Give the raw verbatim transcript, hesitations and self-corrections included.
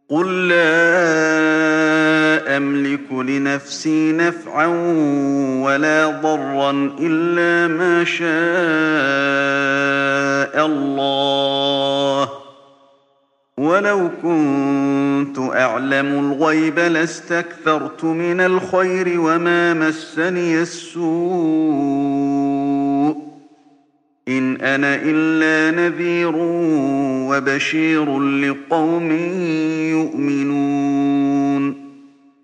قُل لَّا أَمْلِكُ لِنَفْسِي نَفْعًا وَلَا ضَرًّا إِلَّا مَا شَاءَ اللَّهُ ۗ وَلَوْ كُنتُ أَعْلَمُ الْغَيْبَ لَاسْتَكْثَرْتُ مِنَ الْخَيْرِ وَمَا مَسَّنِيَ السُّوءُ ۚ إِنْ أَنَا إِلَّا نَذِيرٌ وَبَشِيرٌ لِّقَوْمٍ يُؤْمِنُونَ